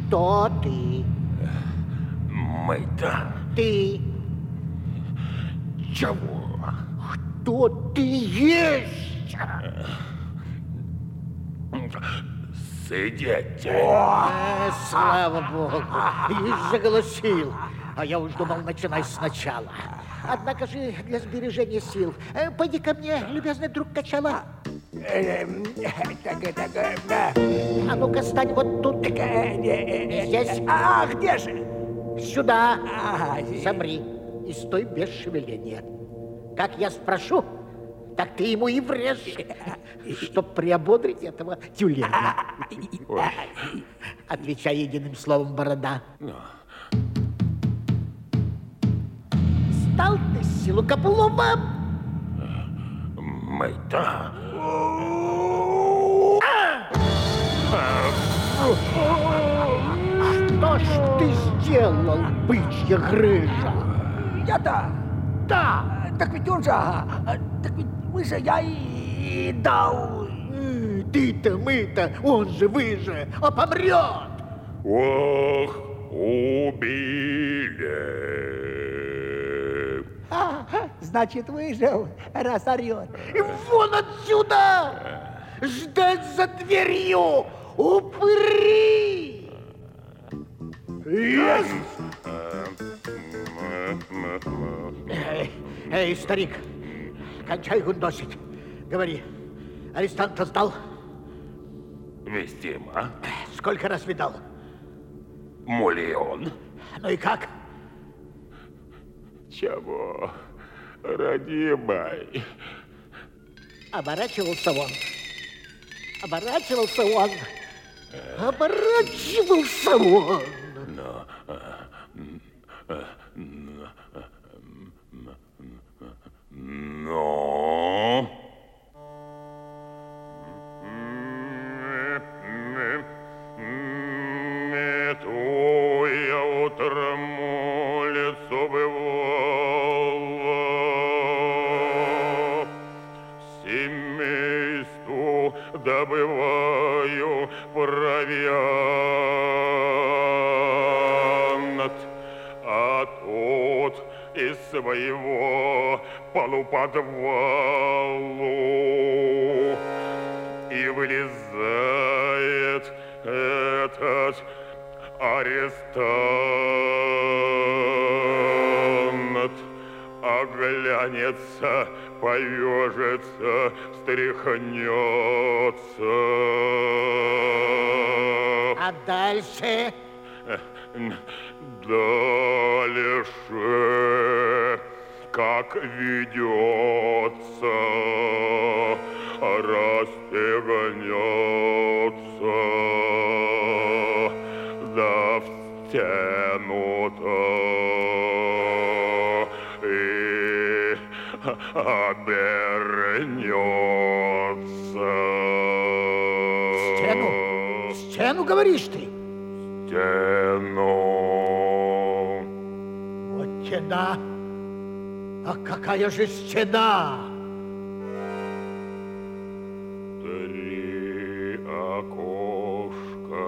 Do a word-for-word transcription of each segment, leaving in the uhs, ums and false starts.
Кто ты? Мы-то. Ты. Чего? Кто ты есть? Свидетель. Э, слава Богу, и заголосил. А я уж думал, начинай сначала. Однако же для сбережения сил. Э, пойди ко мне, любезный друг Качала. А ну-ка, стань вот тут. Здесь. А где же? Сюда. Замри и стой без шевеления. Как я спрошу, так ты ему и врежь, чтоб приободрить этого тюлена. Отвечай единым словом, борода. Стал ты силу Копылова? Мы-то. Что ж ты сделал, бычья грыжа? Я-то? Да. Так ведь он же, так ведь вы же, я и дал. Ты-то, мы-то, он же, вы же, а помрет. Ох, убили. А, значит, выжил, раз орет. Вон отсюда! Ждать за дверью! Упыри! Есть! Эй, эй, старик, кончай гундосить. Говори, арестанта сдал? Вестимо. Сколько раз видал? Миллион. Ну и как? Чего, родимый? Оборачивался он. Оборачивался он. Оборачивался он. Но... Но... Метуя утром улицу бывало, семейству добываю провиант, а тут из своего полуподвалу и вылезает этот арестант, оглянется, повежится, встряхнется. А дальше? Дальше, как ведется, расстегнется, да в стену-то и обернется. Стену? Стену, говоришь ты? Стену. Вот стена. А какая же стена? Три окошка,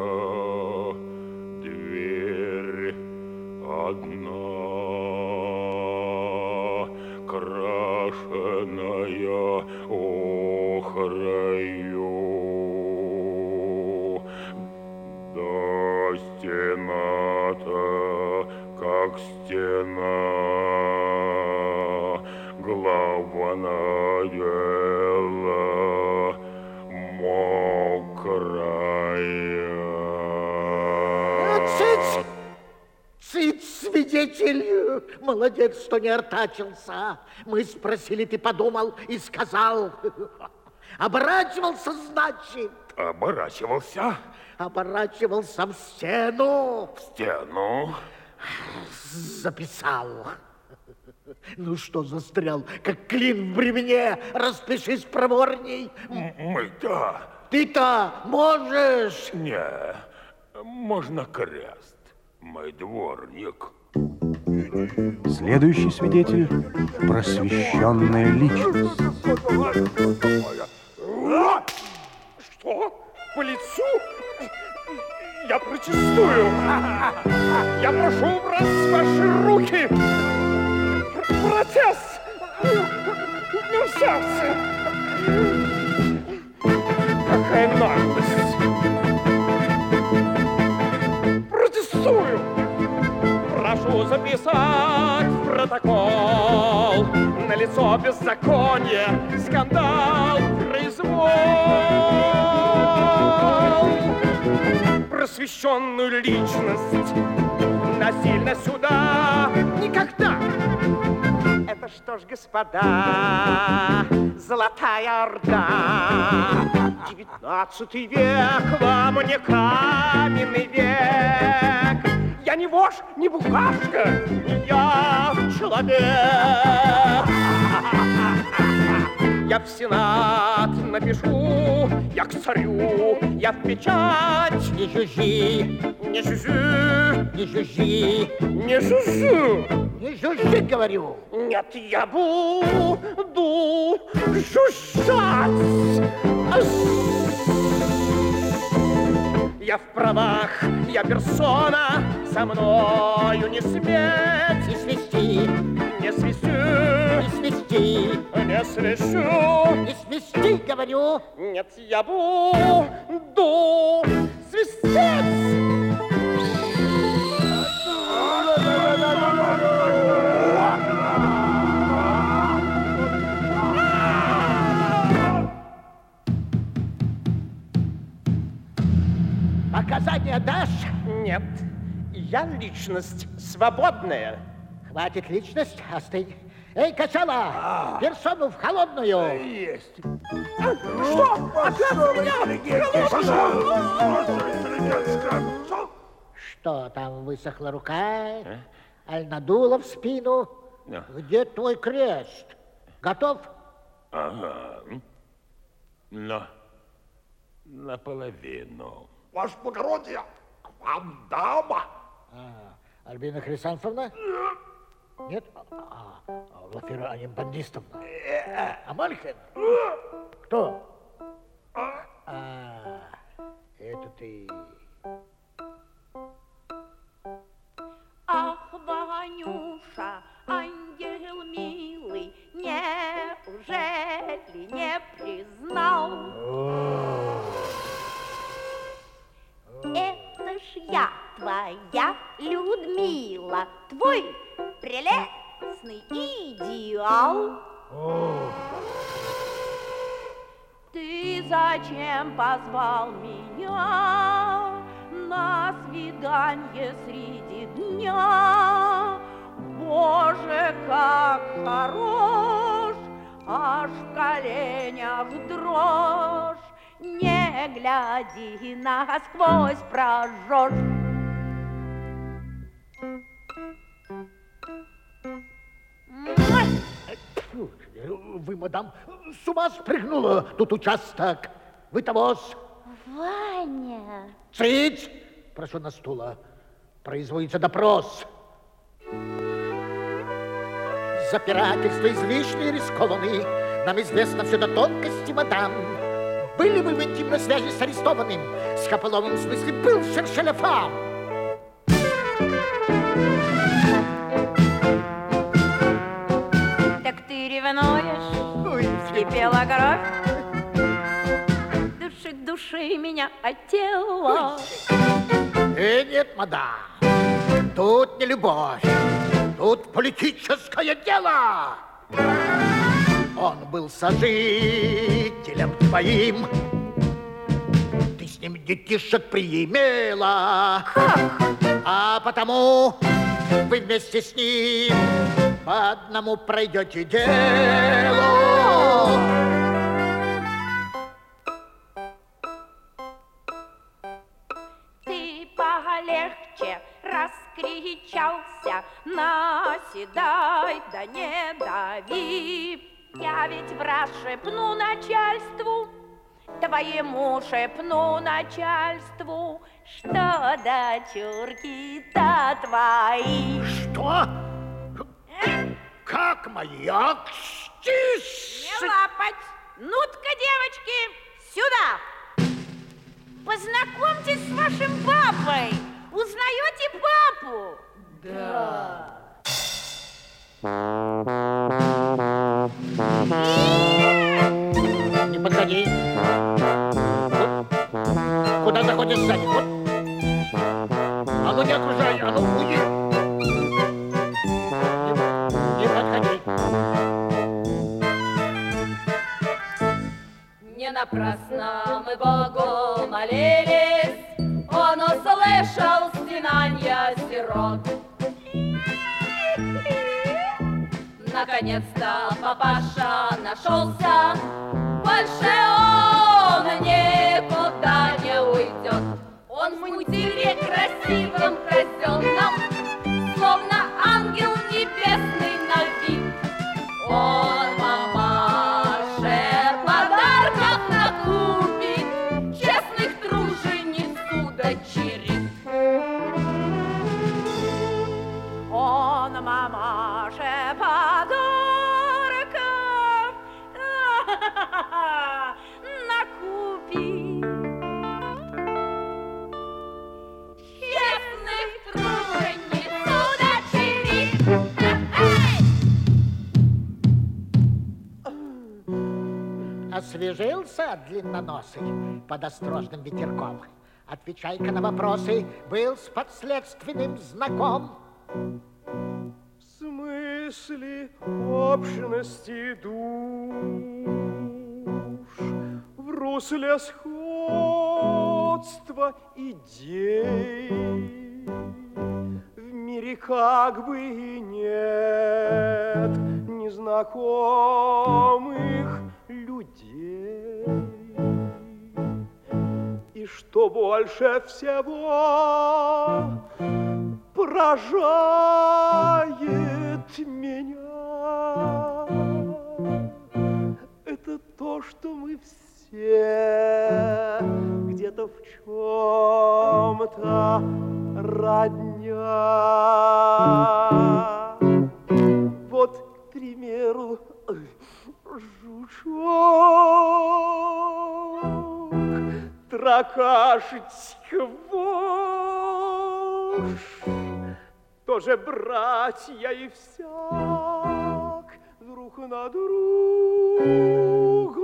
дверь одна, крашеная охрою, да стена-то как стена, главное дело мокрая. Цыц! Цыц, свидетель! Молодец, что не артачился. Мы спросили, ты подумал и сказал. Оборачивался, значит? Оборачивался. Оборачивался в стену. В стену. Записал. Ну что застрял, как клин в бревне? Распишись проворней. Мы-то... Ты-то можешь? Не, можно крест. Мой дворник. Следующий свидетель – просвещенная личность. Что? По лицу? Я протестую. Я прошу убрать ваши руки. Протез вмешался. Какая наглость. Протестую. Прошу записать в протокол. Налицо беззаконие, скандал, произвол. Просвещенную личность насильно сюда никогда. Это что ж, господа, Золотая Орда. Девятнадцатый век вам не каменный век. Я не вошь, не букашка, я человек. Я в Сенат напишу, я к царю, я в печать. Не жужжи, Не жужжи, не жужжи, не жужжи. не жужжи, говорю. Нет, я буду жужжать. Я в правах, я персона, со мною не сметь. Не свисти, Не свистю, не свисти, не свищу. не свисти, говорю. Нет, я буду свистеть. Показания дашь? Нет, я личность свободная. Хватит личность, остынь. Эй, качала, персону в холодную. Есть. Что? Опять меня? Что там, высохла рука? Аль надула в спину? Где твой крест? Готов? Ага. Но наполовину. Ваше благородие, к вам дама. А, Альбина Хрисанфовна? Нет? А, а, Глафира Анимбандистовна? А Малькин? Кто? А, это ты... Ах, Ванюша, ангел милый, неужели не признал? Это ж я, твоя Людмила, твой прелестный идеал. Ты зачем позвал меня на свидание среди дня? Боже, как хорош, аж в коленях дрожь. Не гляди, насквозь прожжешь. Вы, мадам, с ума спрыгнула. Тут участок. Вы тогос. Ваня. Цыть! Прошу на стула. Производится допрос. Запирательство излишне и рискованный. Нам известно все до тонкости, мадам. Были вы в интимной связи с арестованным? С Копыловым, в смысле, был шершеляфам. Так ты ревнуешь? Кипела кровь? Души к душе меня отела. Э, нет, мадам. Тут не любовь. Тут политическое дело. Он был сожителем твоим. Ты с ним детишек приимела. Как? А потому вы вместе с ним по одному пройдете делу. Ты полегче раскричался, наседай, да не дави. Я ведь в раз шепну начальству, твоему шепну начальству, что дочурки-то твои. Что? Как моя? Тише! Не лапать! Ну-ка, девочки, сюда! Познакомьтесь с вашим папой. Узнаете папу? Да. Не подходи. Вот. Куда заходишь сзади? Вот. А ну не окружай, а ну уйди. Не, не подходи. Не напрасно мы Богу молились, Он услышал стенанья сирот. Наконец-то папаша нашелся, больше он никуда не уйдет. Он в мундире красивым казенном, словно ангел небесный на вид. Он мамаше подарков накупит, честных тружениц удочерит. Он мамаше подарков накупит, честных тружениц удочерит. Освежился длинноносый под острожным ветерком? Отвечай-ка на вопросы, был с подследственным знаком? В смысле общности душ, в русле сходства идей, в мире как бы и нет незнакомых людей. И что больше всего поражает меня, это то, что мы все где-то в чем-то родня. Вот, к примеру, жучок, тракашечка, вошь, тоже братья и всяк друг на друга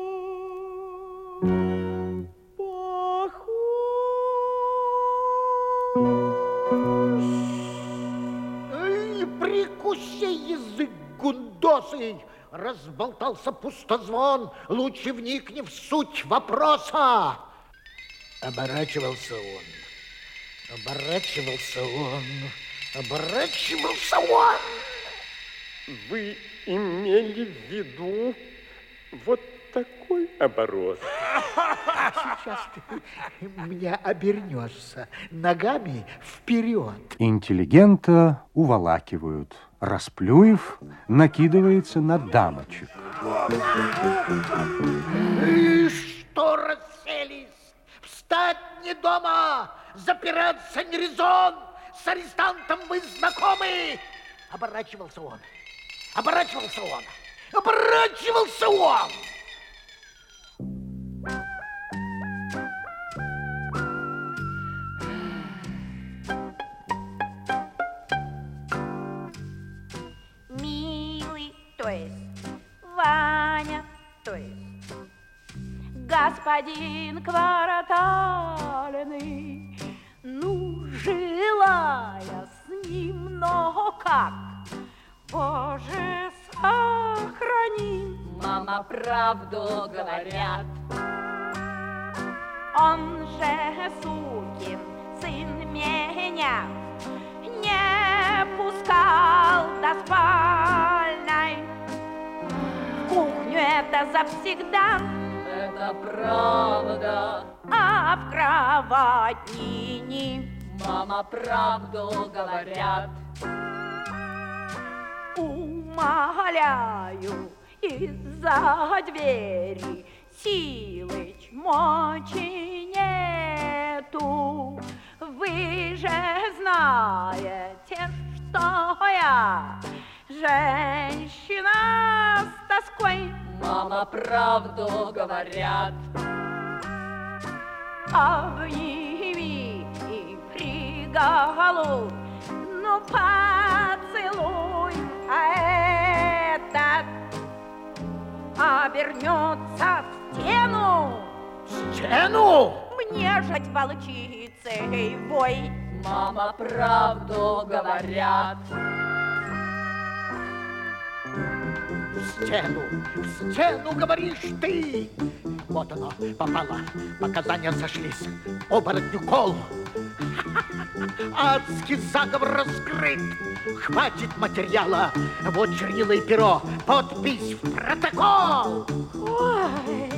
похож. Эй, прикуси язык, гундосый! Разболтался пустозвон, лучше вникни в суть вопроса. Оборачивался он, оборачивался он, оборачивался он. Вы имели в виду вот такой оборот? Сейчас ты мне обернешься ногами вперед. Интеллигента уволакивают. Расплюев накидывается на дамочек. И что расселись? Встать не дома, запираться не резон. С арестантом мы знакомы. Оборачивался он, оборачивался он, оборачивался он. Милый, то есть Ваня, то есть господин квартальный, ну, желая с ним, но как, Боже, сохрани. Мама, правду говорят, он же сукин сын меня не пускал до спальной. В кухню это завсегда, это правда. А в кровать ни-ни, мама, правду говорят. Умоляю, из-за двери силы мочи нету. Вы же знаете, что я женщина с тоской. Мама, правду говорят. Обними и при голубь, ну поцелуй, а этот обернется в стену. В стену? Мне жать волчицей вой. Мама, правду говорят. В стену, в стену, говоришь ты. Вот оно, попало. Показания сошлись. Оборотню кол. Адский заговор раскрыт. Хватит материала. Вот чернила и перо. Подпись в протокол. Ой.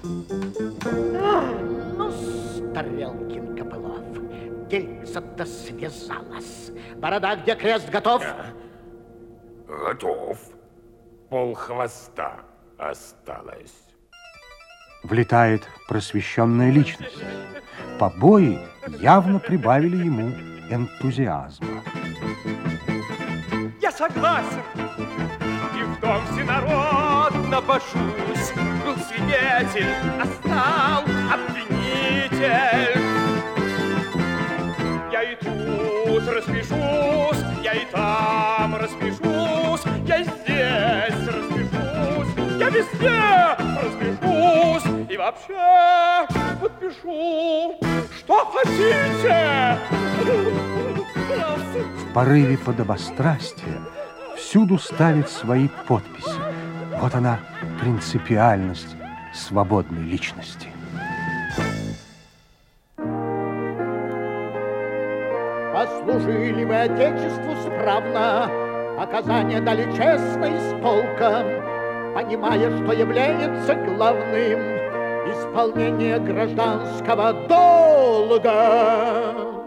Ну, Стрелкин Копылов, дельца-то связалась. Борода, где крест, готов? Готов. Пол хвоста осталось. Влетает просвещенная личность. Побои явно прибавили ему энтузиазма. Я согласен. И в том всенародно божусь. Был свидетель, а стал обвинитель. Я и тут распишусь, я и там распишусь, я здесь распишусь, я везде распишусь и вообще подпишу, что хотите. В порыве подобострастия всюду ставит свои подписи. Вот она, принципиальность свободной личности. Послужили вы Отечеству справно, оказания дали честно и с толком, понимая, что является главным исполнение гражданского долга.